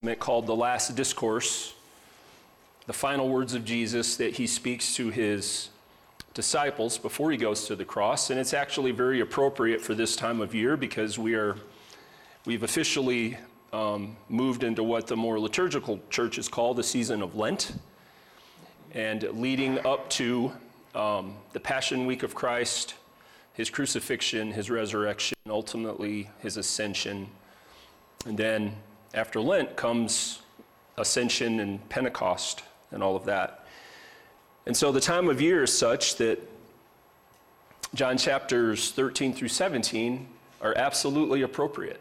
called The Last Discourse, the final words of Jesus that he speaks to his disciples before he goes to the cross. And it's actually very appropriate for this time of year because we've officially moved into what the more liturgical churches call the season of Lent, and leading up to the Passion Week of Christ, his crucifixion, his resurrection, ultimately his ascension. And then after Lent comes Ascension and Pentecost and all of that. And so the time of year is such that John chapters 13 through 17 are absolutely appropriate.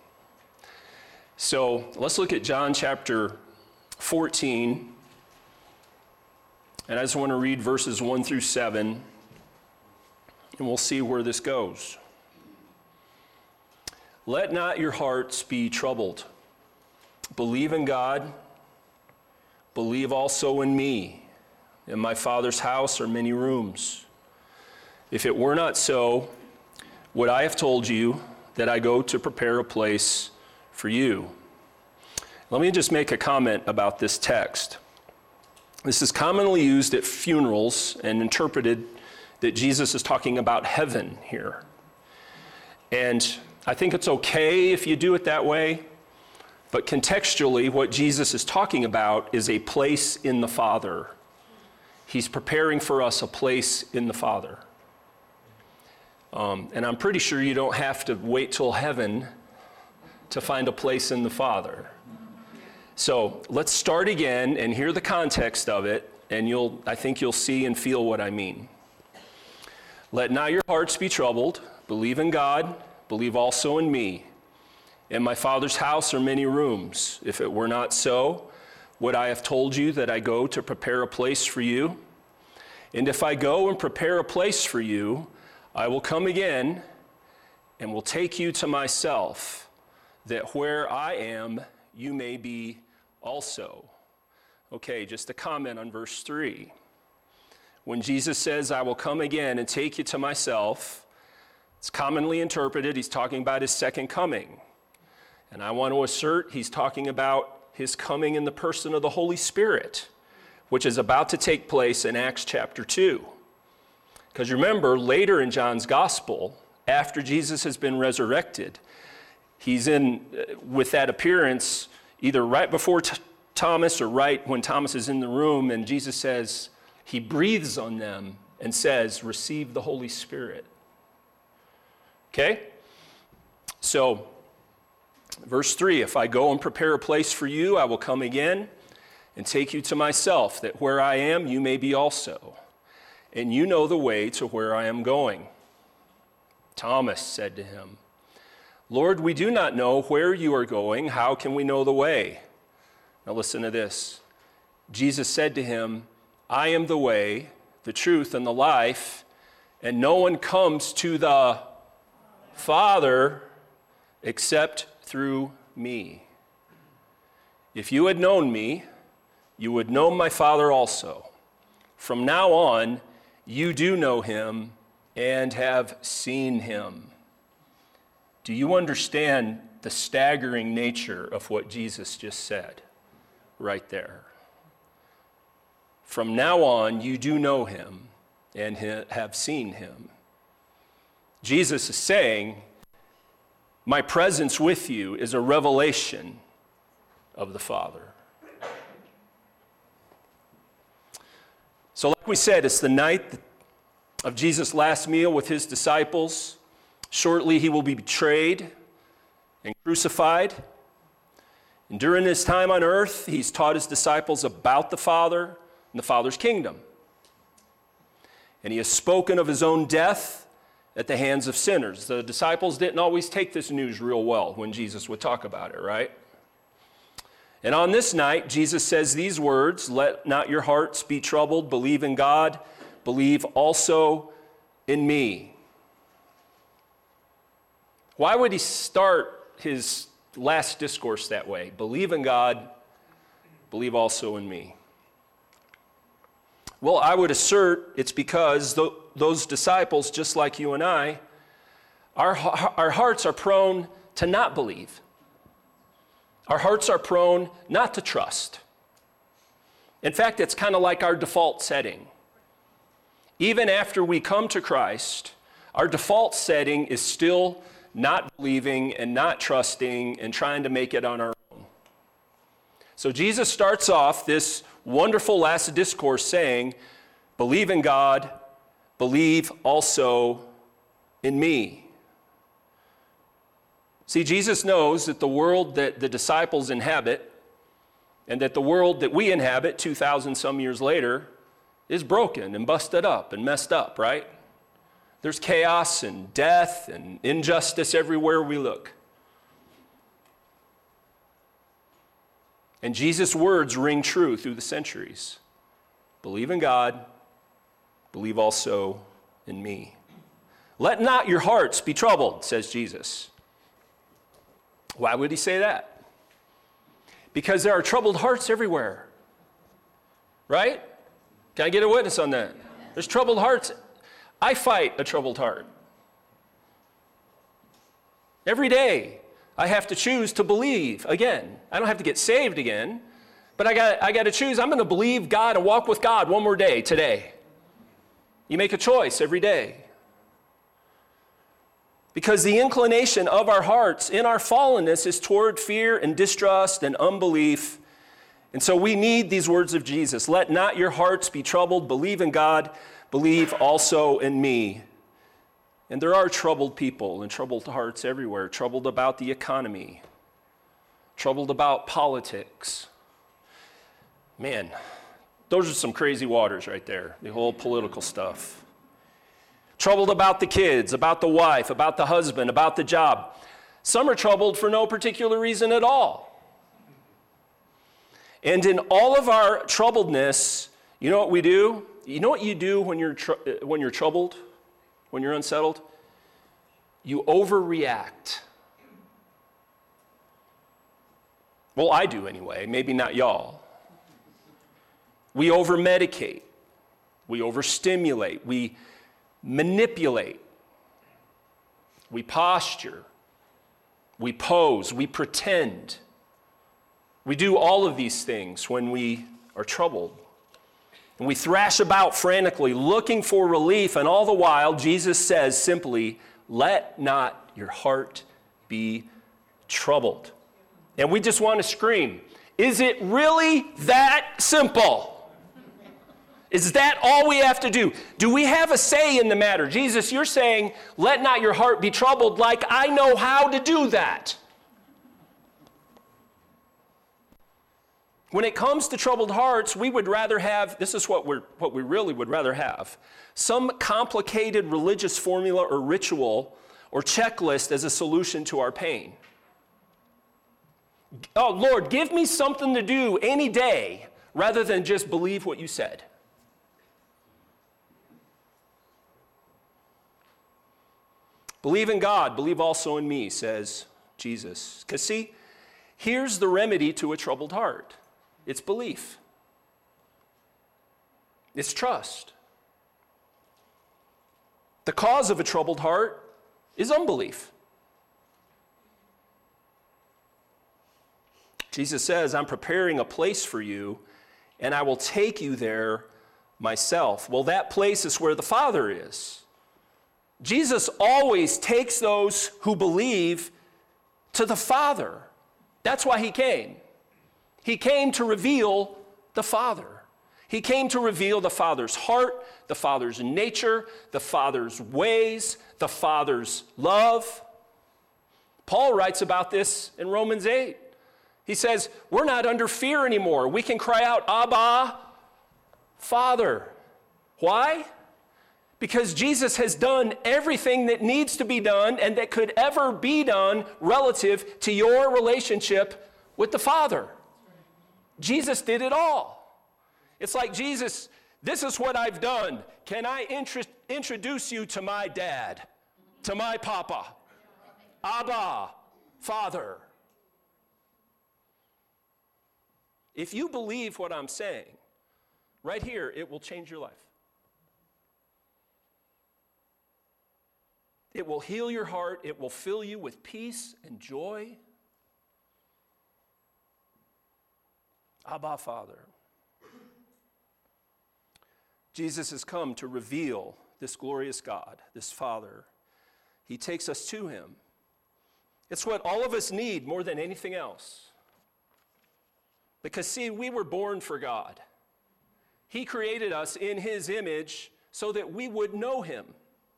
So let's look at John chapter 14. And I just want to read verses 1 through 7, and we'll see where this goes. Let not your hearts be troubled. Believe in God. Believe also in me. In my Father's house are many rooms. If it were not so, would I have told you that I go to prepare a place for you? Let me just make a comment about this text. This is commonly used at funerals and interpreted that Jesus is talking about heaven here. And I think it's okay if you do it that way, but contextually, what Jesus is talking about is a place in the Father. He's preparing for us a place in the Father. And I'm pretty sure you don't have to wait till heaven to find a place in the Father. So let's start again and hear the context of it, and I think you'll see and feel what I mean. Let not your hearts be troubled. Believe in God. Believe also in me. In my Father's house are many rooms. If it were not so, would I have told you that I go to prepare a place for you? And if I go and prepare a place for you, I will come again and will take you to myself, that where I am, you may be also. Okay, just a comment on verse 3. When Jesus says, I will come again and take you to myself, it's commonly interpreted he's talking about his second coming. And I want to assert he's talking about his coming in the person of the Holy Spirit, which is about to take place in Acts chapter 2. Because remember, later in John's gospel, after Jesus has been resurrected, he's in with that appearance either right before Thomas or right when Thomas is in the room, and Jesus says, he breathes on them and says, receive the Holy Spirit. Okay? So, verse 3, if I go and prepare a place for you, I will come again and take you to myself, that where I am, you may be also. And you know the way to where I am going. Thomas said to him, Lord, we do not know where you are going. How can we know the way? Now listen to this. Jesus said to him, I am the way, the truth, and the life, and no one comes to the Father except through me. If you had known me, you would know my Father also. From now on, you do know him and have seen him. Do you understand the staggering nature of what Jesus just said right there? From now on, you do know him and have seen him. Jesus is saying, my presence with you is a revelation of the Father. So like we said, it's the night of Jesus' last meal with his disciples. Shortly, he will be betrayed and crucified. And during his time on earth, he's taught his disciples about the Father and the Father's kingdom. And he has spoken of his own death at the hands of sinners. The disciples didn't always take this news real well when Jesus would talk about it, right? And on this night, Jesus says these words, let not your hearts be troubled. Believe in God. Believe also in me. Why would he start his last discourse that way? Believe in God. Believe also in me. Well, I would assert it's because those disciples, just like you and I, our hearts are prone to not believe. Our hearts are prone not to trust. In fact, it's kind of like our default setting. Even after we come to Christ, our default setting is still not believing and not trusting and trying to make it on our own. So Jesus starts off this wonderful last discourse saying, believe in God, believe also in me. See, Jesus knows that the world that the disciples inhabit and that the world that we inhabit 2,000 some years later is broken and busted up and messed up, right? There's chaos and death and injustice everywhere we look. And Jesus' words ring true through the centuries. Believe in God, believe also in me. Let not your hearts be troubled, says Jesus. Why would he say that? Because there are troubled hearts everywhere. Right? Can I get a witness on that? There's troubled hearts. I fight a troubled heart. Every day, I have to choose to believe again. I don't have to get saved again, but I got to choose. I'm going to believe God and walk with God one more day today. You make a choice every day. Because the inclination of our hearts in our fallenness is toward fear and distrust and unbelief. And so we need these words of Jesus. Let not your hearts be troubled. Believe in God. Believe also in me. And there are troubled people and troubled hearts everywhere. Troubled about the economy. Troubled about politics. Man, those are some crazy waters right there. The whole political stuff. Troubled about the kids, about the wife, about the husband, about the job. Some are troubled for no particular reason at all. And in all of our troubledness, you know what we do? You know what you do when you're troubled, when you're unsettled? You overreact. Well, I do anyway, maybe not y'all. We overmedicate. We overstimulate. We manipulate. We posture. We pose. We pretend. We do all of these things when we are troubled. And we thrash about frantically, looking for relief, and all the while, Jesus says simply, let not your heart be troubled. And we just want to scream, is it really that simple? Is that all we have to do? Do we have a say in the matter? Jesus, you're saying, let not your heart be troubled, like I know how to do that. When it comes to troubled hearts, we would rather have, this is what we really would rather have, some complicated religious formula or ritual or checklist as a solution to our pain. Oh, Lord, give me something to do any day rather than just believe what you said. Believe in God, believe also in me, says Jesus. Because see, here's the remedy to a troubled heart. It's belief. It's trust. The cause of a troubled heart is unbelief. Jesus says, I'm preparing a place for you, and I will take you there myself. Well, that place is where the Father is. Jesus always takes those who believe to the Father. That's why he came. He came to reveal the Father. He came to reveal the Father's heart, the Father's nature, the Father's ways, the Father's love. Paul writes about this in Romans 8. He says, we're not under fear anymore. We can cry out, Abba, Father. Why? Because Jesus has done everything that needs to be done and that could ever be done relative to your relationship with the Father. Jesus did it all. It's like, Jesus, this is what I've done. Can I introduce you to my dad, to my papa? Abba, Father. If you believe what I'm saying, right here, it will change your life. It will heal your heart. It will fill you with peace and joy. Abba, Father. Jesus has come to reveal this glorious God, this Father. He takes us to him. It's what all of us need more than anything else. Because, see, we were born for God. He created us in his image so that we would know him.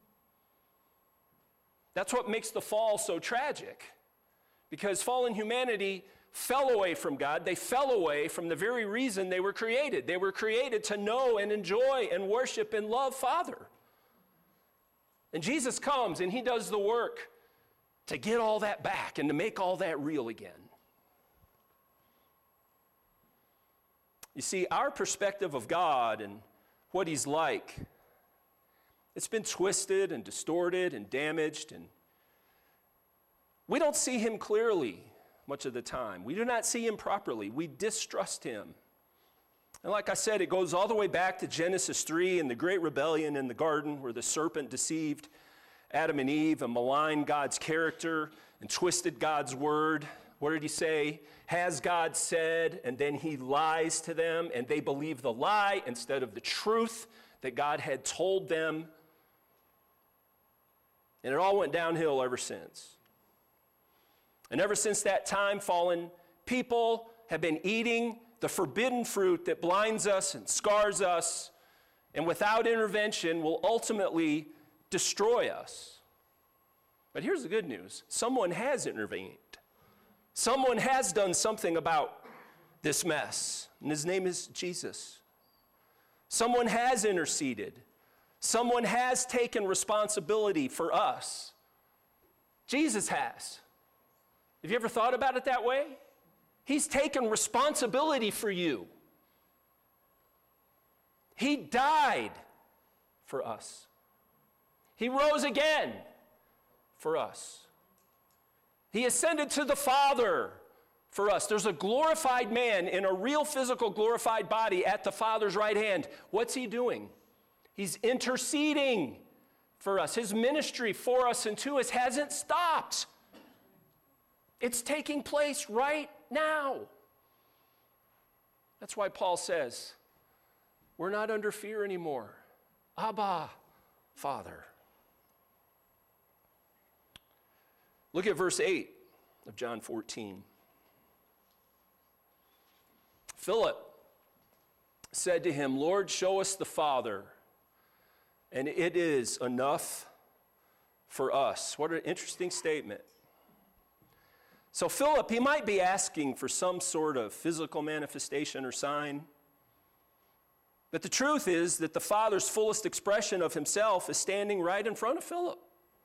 That's what makes the fall so tragic. Because fallen humanity fell away from God. They fell away from the very reason they were created. They were created to know and enjoy and worship and love Father. And Jesus comes and he does the work to get all that back and to make all that real again. You see, our perspective of God and what he's like, it's been twisted and distorted and damaged, and we don't see him clearly much of the time. We do not see him properly. We distrust him. And like I said, it goes all the way back to Genesis 3 and the great rebellion in the garden where the serpent deceived Adam and Eve and maligned God's character and twisted God's word. What did he say? Has God said? And then he lies to them, and they believe the lie instead of the truth that God had told them. And it all went downhill ever since. And ever since that time, fallen people have been eating the forbidden fruit that blinds us and scars us, and without intervention will ultimately destroy us. But here's the good news. Someone has intervened. Someone has done something about this mess, and his name is Jesus. Someone has interceded. Someone has taken responsibility for us. Jesus has. Have you ever thought about it that way? He's taken responsibility for you. He died for us. He rose again for us. He ascended to the Father for us. There's a glorified man in a real physical glorified body at the Father's right hand. What's he doing? He's interceding for us. His ministry for us and to us hasn't stopped. It's taking place right now. That's why Paul says, we're not under fear anymore. Abba, Father. Look at verse 8 of John 14. Philip said to him, Lord, show us the Father, and it is enough for us. What an interesting statement. So Philip, he might be asking for some sort of physical manifestation or sign, but the truth is that the Father's fullest expression of himself is standing right in front of Philip.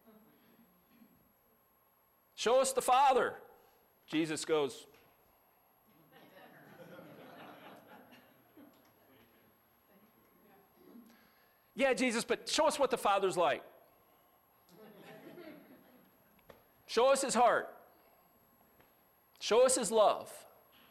Show us the Father. Jesus goes, yeah, Jesus, but show us what the Father's like. Show us his heart. Show us his love.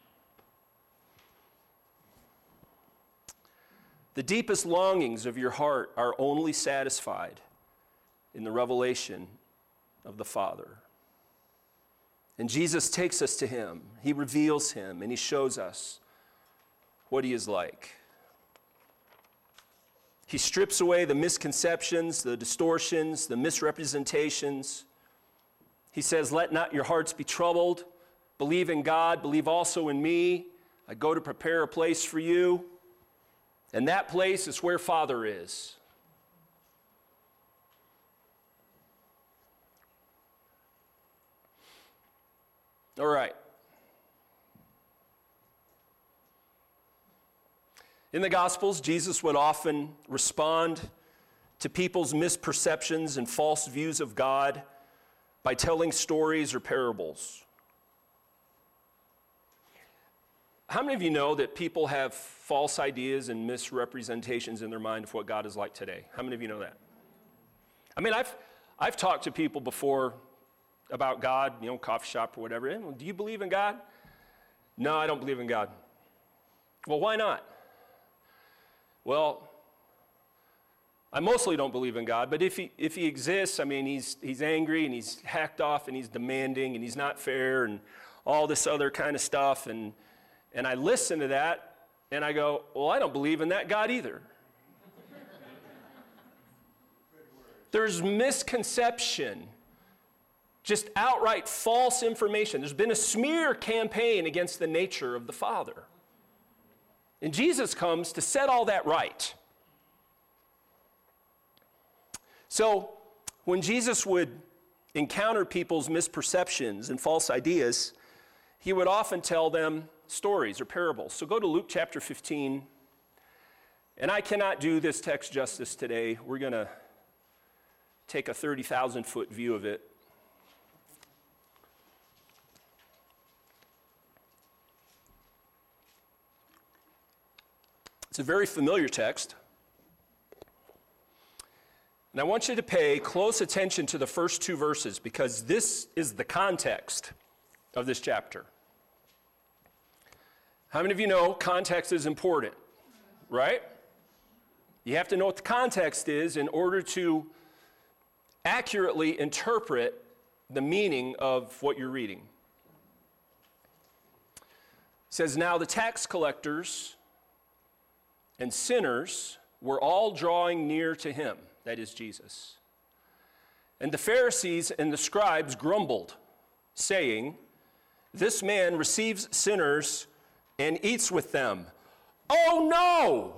The deepest longings of your heart are only satisfied in the revelation of the Father. And Jesus takes us to him. He reveals him, and he shows us what he is like. He strips away the misconceptions, the distortions, the misrepresentations. He says, let not your hearts be troubled. Believe in God, believe also in me. I go to prepare a place for you. And that place is where Father is. All right. In the Gospels, Jesus would often respond to people's misperceptions and false views of God by telling stories or parables. How many of you know that people have false ideas and misrepresentations in their mind of what God is like today? How many of you know that? I mean, I've talked to people before about God, coffee shop or whatever. Do you believe in God? No, I don't believe in God. Well, why not? Well, I mostly don't believe in God, but if he exists, I mean, he's angry and he's hacked off and he's demanding and he's not fair and all this other kind of stuff. And And I listen to that, and I go, well, I don't believe in that God either. There's misconception, just outright false information. There's been a smear campaign against the nature of the Father. And Jesus comes to set all that right. So when Jesus would encounter people's misperceptions and false ideas, he would often tell them stories or parables. So go to Luke chapter 15. And I cannot do this text justice today. We're going to take a 30,000-foot view of it. It's a very familiar text. And I want you to pay close attention to the first two verses because this is the context of this chapter. How many of you know context is important, right? You have to know what the context is in order to accurately interpret the meaning of what you're reading. It says, now the tax collectors and sinners were all drawing near to him, that is Jesus. And the Pharisees and the scribes grumbled, saying, this man receives sinners and eats with them. Oh no!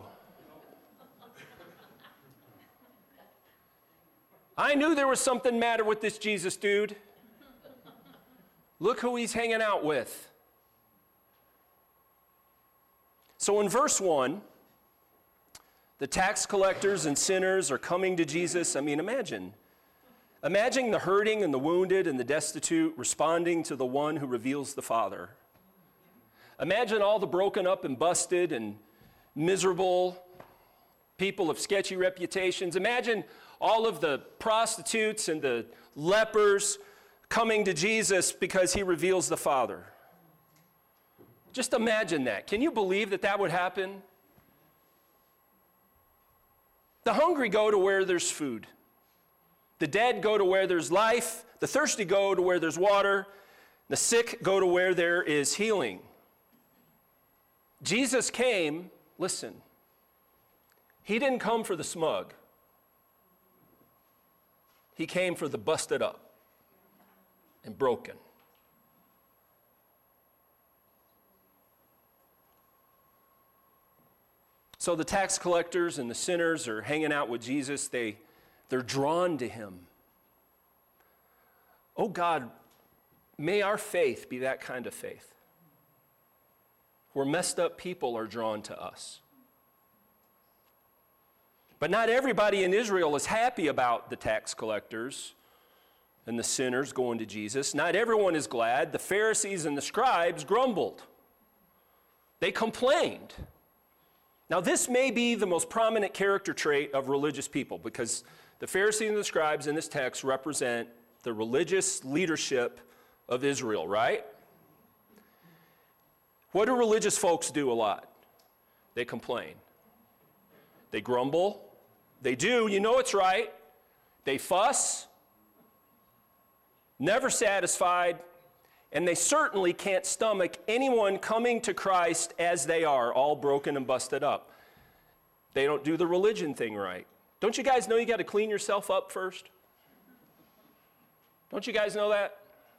I knew there was something matter with this Jesus dude. Look who he's hanging out with. So in verse 1, the tax collectors and sinners are coming to Jesus. I mean, imagine the hurting and the wounded and the destitute responding to the one who reveals the Father. Imagine all the broken up and busted and miserable people of sketchy reputations. Imagine all of the prostitutes and the lepers coming to Jesus because he reveals the Father. Just imagine that. Can you believe that that would happen? The hungry go to where there's food. The dead go to where there's life. The thirsty go to where there's water. The sick go to where there is healing. Jesus came, listen, he didn't come for the smug. He came for the busted up and broken. So the tax collectors and the sinners are hanging out with Jesus. They're drawn to him. Oh God, may our faith be that kind of faith, where messed up people are drawn to us. But not everybody in Israel is happy about the tax collectors and the sinners going to Jesus. Not everyone is glad. The Pharisees and the scribes grumbled. They complained. Now, this may be the most prominent character trait of religious people because the Pharisees and the scribes in this text represent the religious leadership of Israel, right? What do religious folks do a lot? They complain. They grumble. They do, you know it's right. They fuss, never satisfied, and they certainly can't stomach anyone coming to Christ as they are, all broken and busted up. They don't do the religion thing right. Don't you guys know you got to clean yourself up first? Don't you guys know that?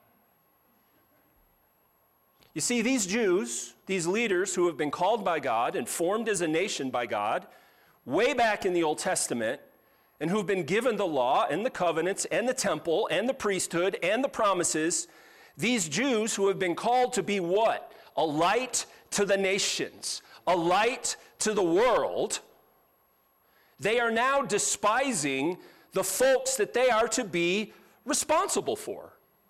You see, these Jews, these leaders who have been called by God and formed as a nation by God, way back in the Old Testament, and who've been given the law and the covenants and the temple and the priesthood and the promises, these Jews who have been called to be what? A light to the nations, a light to the world, they are now despising the folks that they are to be responsible for.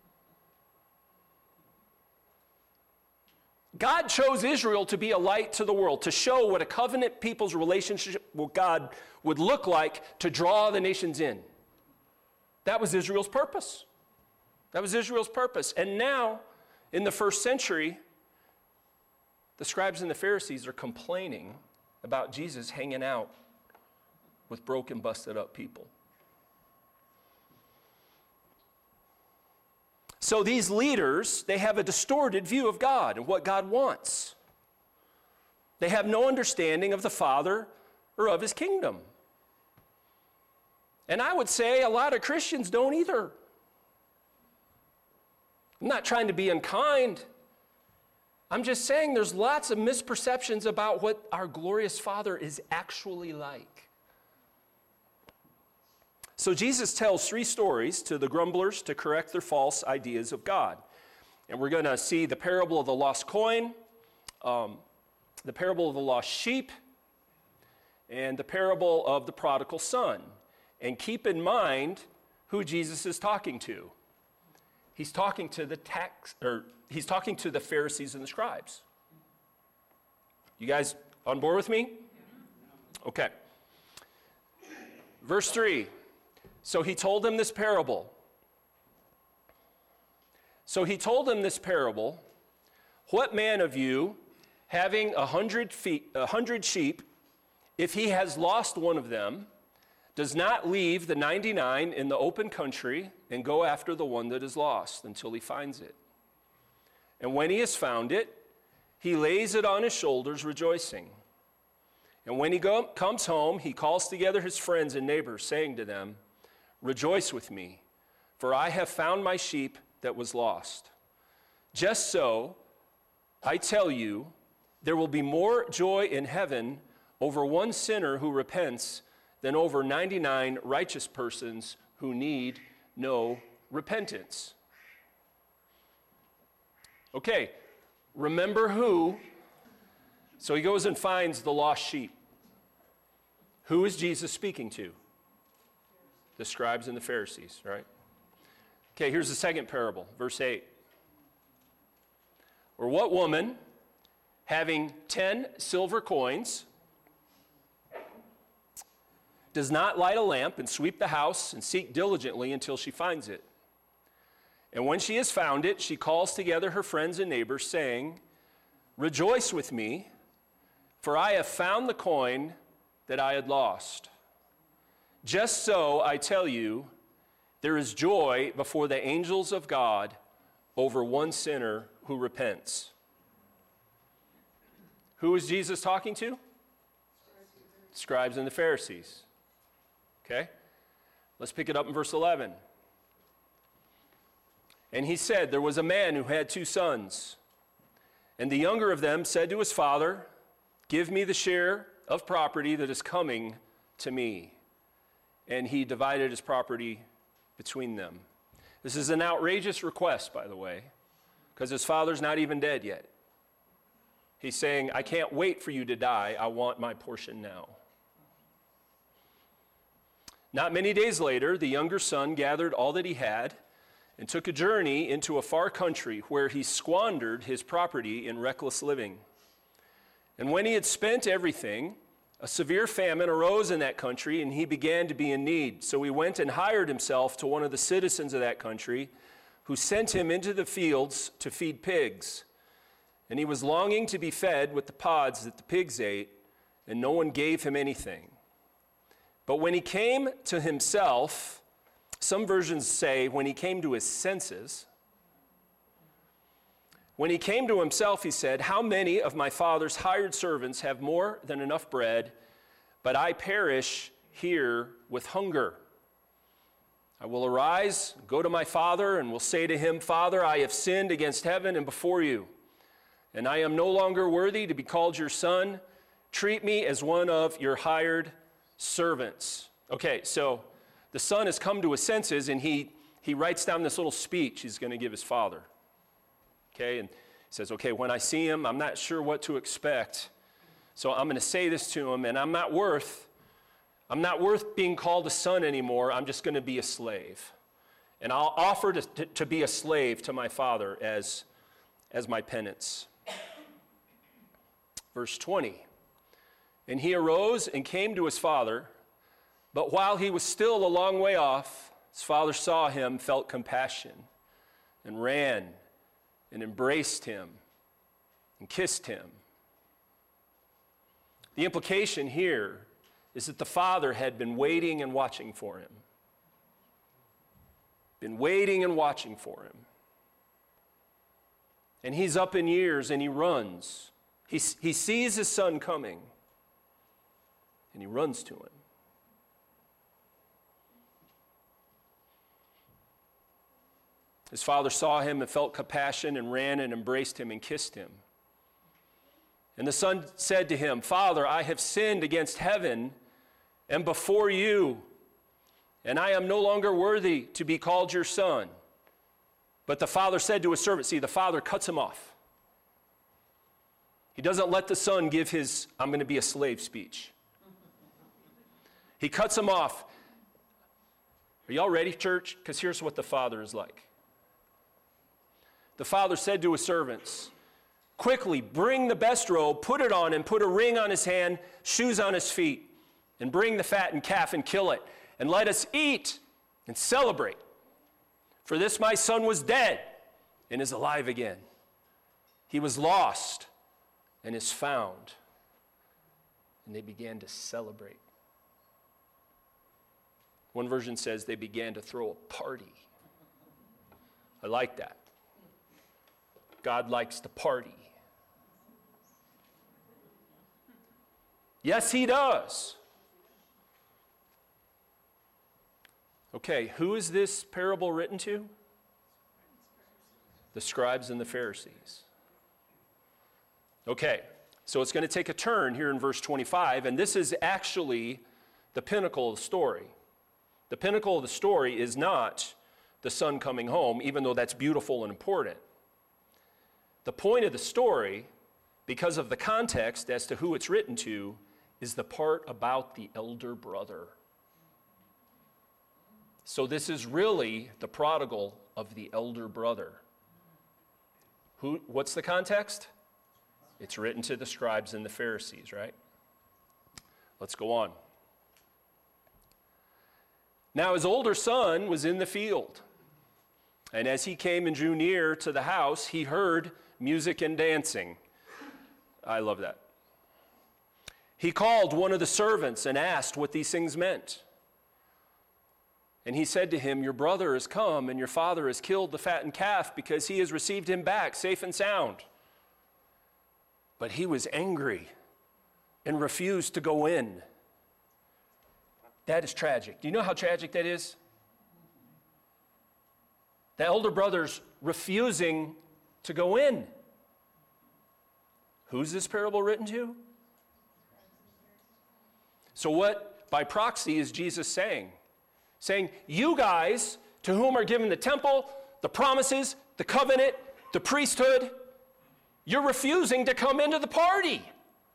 God chose Israel to be a light to the world, to show what a covenant people's relationship with God would look like to draw the nations in. That was Israel's purpose. That was Israel's purpose. And now, in the first century, the scribes and the Pharisees are complaining about Jesus hanging out with broken, busted up people. So these leaders, they have a distorted view of God and what God wants. They have no understanding of the Father or of his kingdom. And I would say a lot of Christians don't either. I'm not trying to be unkind. I'm just saying there's lots of misperceptions about what our glorious Father is actually like. So Jesus tells 3 stories to the grumblers to correct their false ideas of God. And we're going to see the parable of the lost coin, the parable of the lost sheep, and the parable of the prodigal son. And keep in mind who Jesus is talking to. He's talking to the Pharisees and the scribes. You guys on board with me? Okay. Verse 3. So he told them this parable. What man of you, having 100 sheep, if he has lost one of them, does not leave the 99 in the open country and go after the one that is lost until he finds it? And when he has found it, he lays it on his shoulders, rejoicing. And when he comes home, he calls together his friends and neighbors, saying to them, "Rejoice with me, for I have found my sheep that was lost." Just so, I tell you, there will be more joy in heaven over one sinner who repents than over 99 righteous persons who need no repentance. Okay, remember who? So he goes and finds the lost sheep. Who is Jesus speaking to? The scribes and the Pharisees, right? Okay, here's the second parable, verse 8. Or what woman, having 10 silver coins, does not light a lamp and sweep the house and seek diligently until she finds it? And when she has found it, she calls together her friends and neighbors, saying, "Rejoice with me, for I have found the coin that I had lost." Just so, I tell you, there is joy before the angels of God over one sinner who repents. Who is Jesus talking to? Scribes and the Pharisees. Okay? Let's pick it up in verse 11. And he said, there was a man who had 2 sons. And the younger of them said to his father, "Give me the share of property that is coming to me." And he divided his property between them. This is an outrageous request, by the way, because his father's not even dead yet. He's saying, I can't wait for you to die. I want my portion now. Not many days later, the younger son gathered all that he had and took a journey into a far country where he squandered his property in reckless living. And when he had spent everything, a severe famine arose in that country, and he began to be in need. So he went and hired himself to one of the citizens of that country, who sent him into the fields to feed pigs. And he was longing to be fed with the pods that the pigs ate, and no one gave him anything. But when he came to himself, some versions say when he came to his senses, when he came to himself, he said, "How many of my father's hired servants have more than enough bread, but I perish here with hunger? I will arise, go to my father, and will say to him, 'Father, I have sinned against heaven and before you, and I am no longer worthy to be called your son. Treat me as one of your hired servants.'" Okay, so the son has come to his senses, and he writes down this little speech he's going to give his father. Okay, and he says, okay, when I see him, I'm not sure what to expect. So I'm going to say this to him, and I'm not worth being called a son anymore. I'm just going to be a slave. And I'll offer to be a slave to my father as my penance. Verse 20. And he arose and came to his father, but while he was still a long way off, his father saw him, felt compassion, and ran and embraced him and kissed him. The implication here is that the father had been waiting and watching for him. Been waiting and watching for him. And he's up in years, and he runs. He sees his son coming, and he runs to him. His father saw him and felt compassion and ran and embraced him and kissed him. And the son said to him, "Father, I have sinned against heaven and before you, and I am no longer worthy to be called your son." But the father said to his servant, see, the father cuts him off. He doesn't let the son give his, "I'm going to be a slave" speech. He cuts him off. Are y'all ready, church? Because here's what the father is like. The father said to his servants, "Quickly, bring the best robe, put it on him, put a ring on his hand, shoes on his feet, and bring the fattened calf and kill it, and let us eat and celebrate. For this my son was dead and is alive again. He was lost and is found." And they began to celebrate. One version says they began to throw a party. I like that. God likes to party. Yes, he does. Okay, who is this parable written to? The scribes and the Pharisees. Okay, so it's going to take a turn here in verse 25, and this is actually the pinnacle of the story. The pinnacle of the story is not the son coming home, even though that's beautiful and important. The point of the story, because of the context as to who it's written to, is the part about the elder brother. So this is really the prodigal of the elder brother. What's the context? It's written to the scribes and the Pharisees, right? Let's go on. Now his older son was in the field, and as he came and drew near to the house, he heard music and dancing. I love that. He called one of the servants and asked what these things meant. And he said to him, "Your brother has come, and your father has killed the fattened calf because he has received him back safe and sound." But he was angry and refused to go in. That is tragic. Do you know how tragic that is? The elder brother's refusing to go in. Who's this parable written to? So what, by proxy, is Jesus saying? Saying, you guys, to whom are given the temple, the promises, the covenant, the priesthood, you're refusing to come into the party.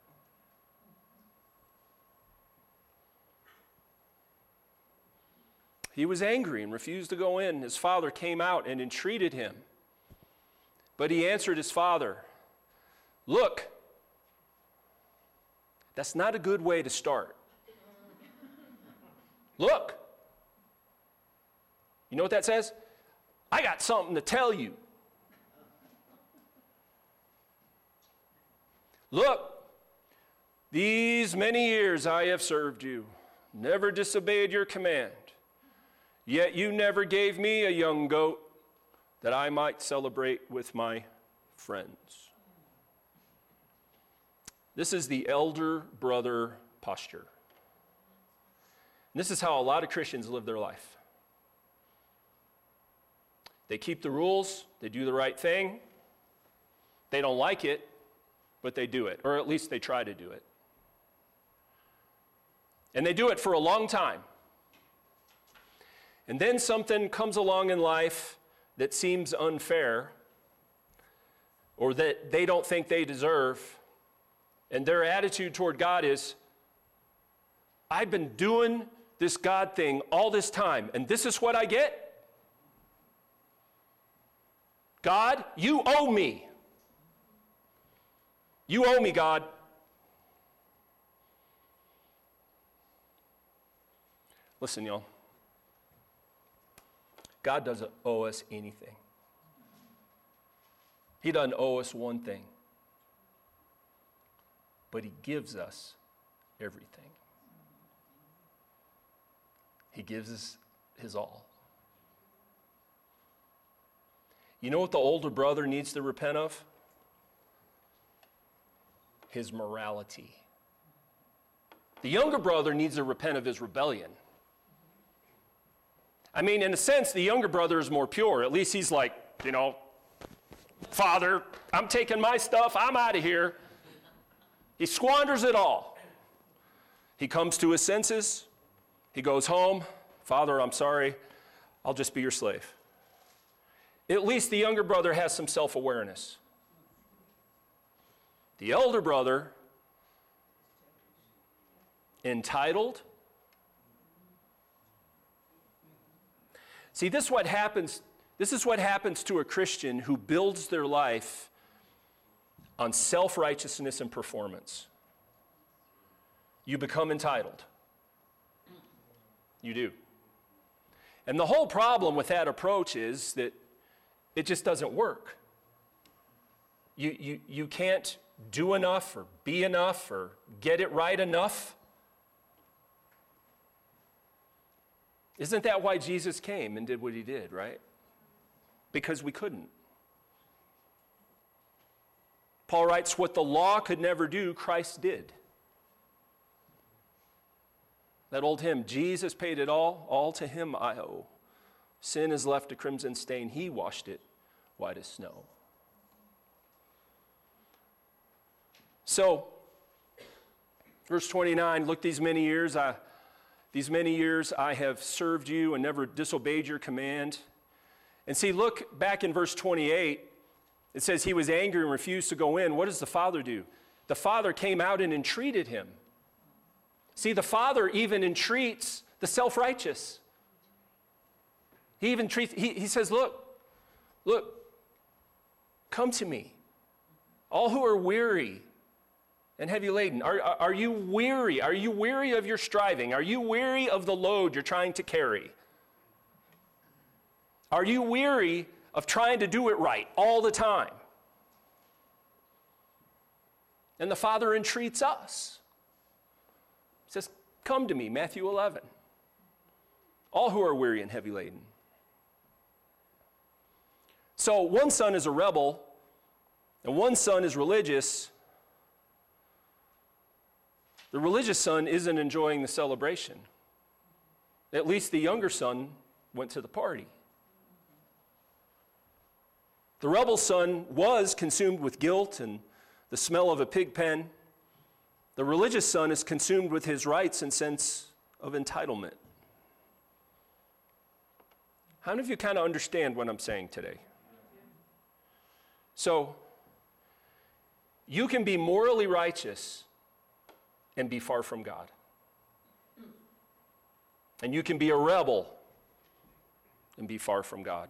He was angry and refused to go in. His father came out and entreated him. But he answered his father, "Look, that's not a good way to start. Look." You know what that says? "I got something to tell you. Look, these many years I have served you, never disobeyed your command. Yet you never gave me a young goat that I might celebrate with my friends." This is the elder brother posture. And this is how a lot of Christians live their life. They keep the rules, they do the right thing. They don't like it, but they do it, or at least they try to do it. And they do it for a long time. And then something comes along in life that seems unfair, or that they don't think they deserve, and their attitude toward God is, "I've been doing this God thing all this time, and this is what I get? God, you owe me. You owe me, God." Listen, y'all. God doesn't owe us anything. He doesn't owe us one thing. But he gives us everything. He gives us his all. You know what the older brother needs to repent of? his morality. The younger brother needs to repent of his rebellion. I mean, in a sense, the younger brother is more pure. At least he's like, Father, I'm taking my stuff, I'm out of here. He squanders it all. He comes to his senses. He goes home. Father, I'm sorry. I'll just be your slave. At least the younger brother has some self-awareness. The elder brother, entitled. See, this is what happens to a Christian who builds their life on self-righteousness and performance. You become entitled. You do. And the whole problem with that approach is that it just doesn't work. You can't do enough or be enough or get it right enough. Isn't that why Jesus came and did what he did, right? Because we couldn't. Paul writes, what the law could never do, Christ did. That old hymn, Jesus paid it all to him I owe. Sin has left a crimson stain, he washed it white as snow. So, verse 29, look, these many years I have served you and never disobeyed your command. And see, look back in verse 28, it says he was angry and refused to go in. What does the father do? The father came out and entreated him. See, the father even entreats the self-righteous. He even treats, he says, look, come to me, all who are weary and heavy laden. Are you weary? Are you weary of your striving? Are you weary of the load you're trying to carry? Are you weary of trying to do it right all the time? And the Father entreats us. He says, come to me, Matthew 11. All who are weary and heavy laden. So one son is a rebel, and one son is religious. The religious son isn't enjoying the celebration. At least the younger son went to the party. The rebel son was consumed with guilt and the smell of a pig pen. The religious son is consumed with his rights and sense of entitlement. How many of you kind of understand what I'm saying today? So, you can be morally righteous and be far from God. And you can be a rebel and be far from God.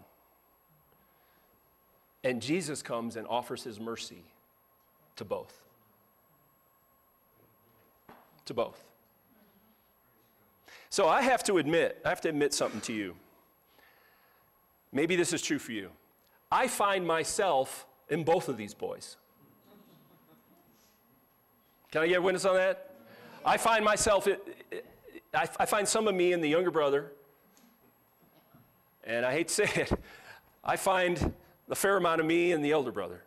And Jesus comes and offers his mercy to both. To both. So I have to admit something to you. Maybe this is true for you. I find myself in both of these boys. Can I get a witness on that? I find myself, I find some of me in the younger brother, and I hate to say it, I find a fair amount of me in the elder brother.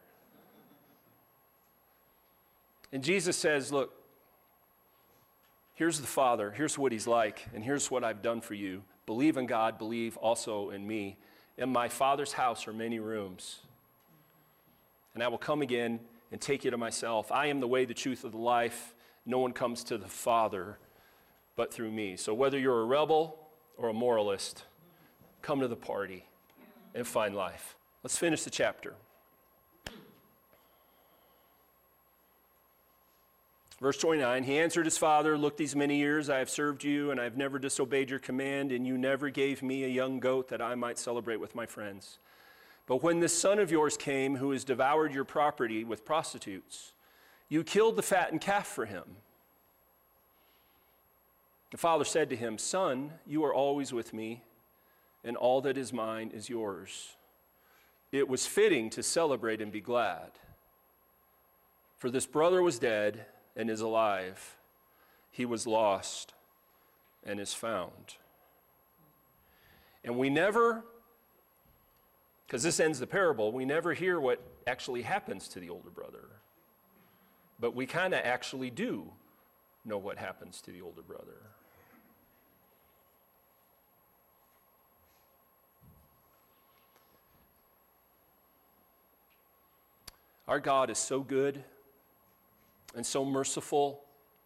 And Jesus says, look, here's the Father, here's what he's like, and here's what I've done for you. Believe in God, believe also in me. In my Father's house are many rooms. And I will come again and take you to myself. I am the way, the truth, of the life. No one comes to the Father but through me. So whether you're a rebel or a moralist, come to the party and find life. Let's finish the chapter. Verse 29, he answered his father, look, these many years I have served you, and I have never disobeyed your command, and you never gave me a young goat that I might celebrate with my friends. But when this son of yours came, who has devoured your property with prostitutes, you killed the fattened calf for him. The father said to him, son, you are always with me, and all that is mine is yours. It was fitting to celebrate and be glad. For this brother was dead and is alive. He was lost and is found. And we never, because this ends the parable, we never hear what actually happens to the older brother. but we kind of actually do know what happens to the older brother. Our God is so good and so merciful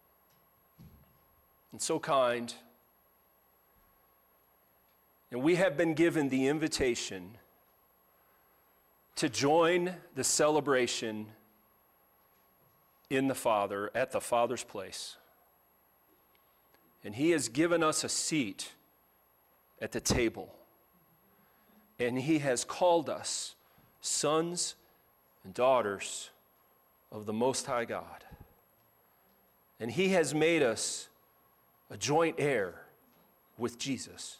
and so kind. And we have been given the invitation to join the celebration in the Father, at the Father's place. And He has given us a seat at the table. And He has called us sons and daughters of the Most High God. And He has made us a joint heir with Jesus.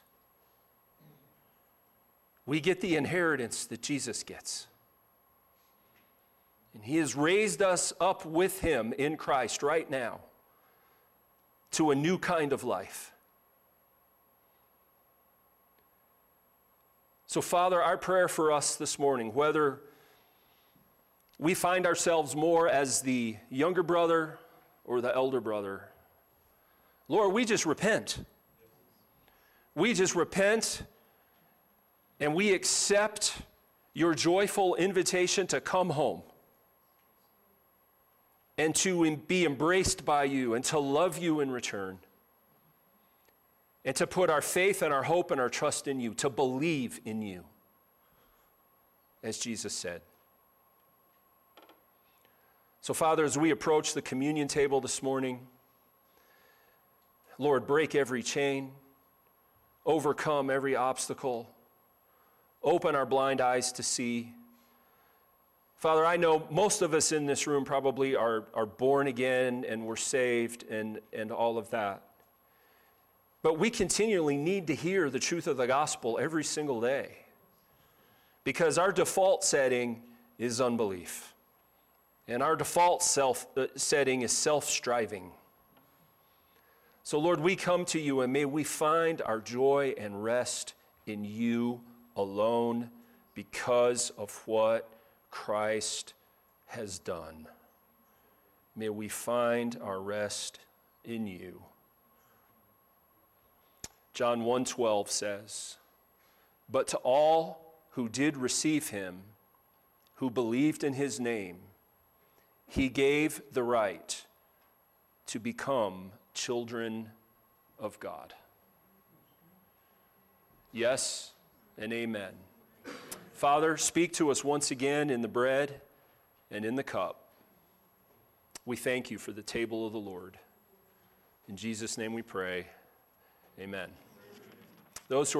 We get the inheritance that Jesus gets. And He has raised us up with Him in Christ right now to a new kind of life. So, Father, our prayer for us this morning, whether we find ourselves more as the younger brother or the elder brother, Lord, we just repent. We just repent and we accept your joyful invitation to come home and to be embraced by you and to love you in return and to put our faith and our hope and our trust in you, to believe in you, as Jesus said. So, Father, as we approach the communion table this morning, Lord, break every chain, overcome every obstacle, open our blind eyes to see. Father, I know most of us in this room probably are born again and we're saved and all of that. But we continually need to hear the truth of the gospel every single day, because our default setting is unbelief. And our default setting is self-striving. So, Lord, we come to you and may we find our joy and rest in you alone because of what Christ has done. May we find our rest in you. John 1:12 says, "But to all who did receive him, who believed in his name, he gave the right to become children of God." Yes and amen. Father, speak to us once again in the bread and in the cup. We thank you for the table of the Lord. In Jesus' name we pray. Amen. Those who